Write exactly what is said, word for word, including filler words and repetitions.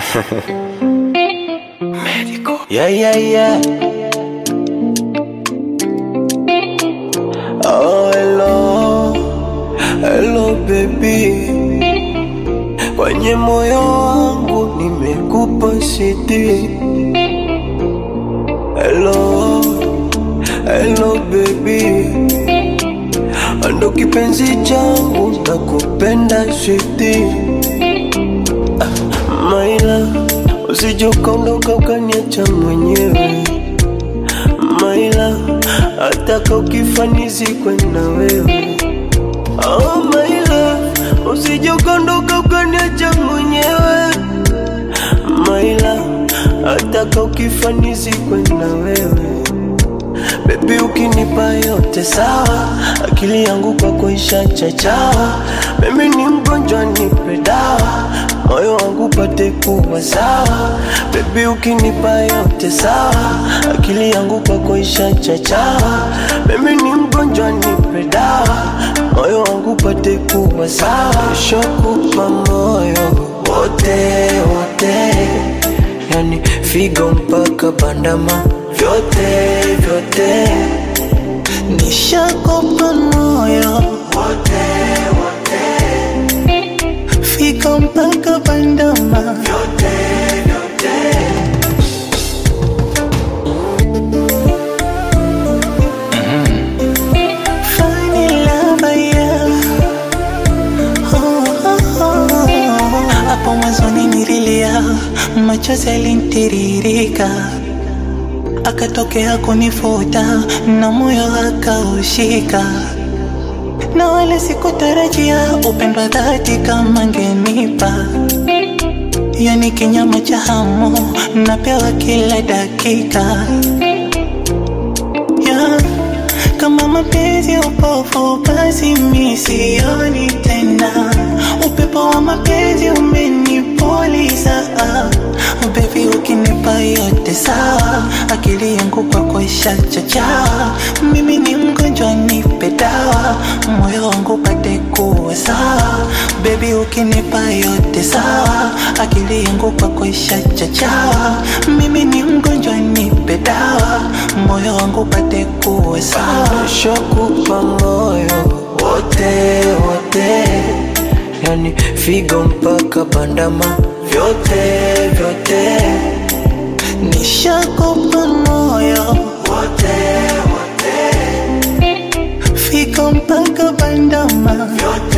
Medical. Yeah, yeah, yeah. Oh, hello, hello baby. Kwenye moyo wangu nimekupa siti. Hello, hello baby. Ando kipenzi changu nakupenda siti. My love, usije ukaondoka ukaniacha mwenyewe. My love, hata ukifanizikwe na wewe. Oh my love, usije ukaondoka ukaniacha mwenyewe. My love, hata ukifanizikwe na wewe. Baby ukinipa yote sawa, akili yangu kwako ishachachawa. Mimi ni mgonjwa nipe dawa, moyo wangu pate kuwa sawa. Baby ukinipa yote sawa, akili yangu kwako ishachachawa. Mimi ni mgonjwa nipe dawa, moyo wangu pate kuwa sawa. Nishakupa moyo wote wote, yani figo mpaka bandama, vyote vyote. Nishakupa moyo wote wote, figo mpaka bandama, vyote vyote. Funny love, yeah. Oh, oh, oh. Hapo mwanzoni nililia, machozi yalinitiririka, akatokea kunifuta na moyo akaushika. Na wala sikutarajia upendo wa dhati kama ngenipa, yani kinyama cha hamu napewa kila dakika. Yeah, kama mapenzi upofu basi mimi sioni tena. Upepo wa mapenzi umenipoliza. Baby ukinipa yote sawa, akili yangu kwako ishachachawa. Mimi ni mgonjwa nipe dawa, moyo wangu pate kuwa sawa. Baby ukinipa yote sawa, akili yangu kwako ishachachawa. Mimi ni mgonjwa nipe dawa, moyo wangu pate kuwa sawa. Nishakupa moyo wote wote, yani figo mpaka bandama, vyote vyote. Nishakupa moyo wote wote, figo mpaka bandama, vyote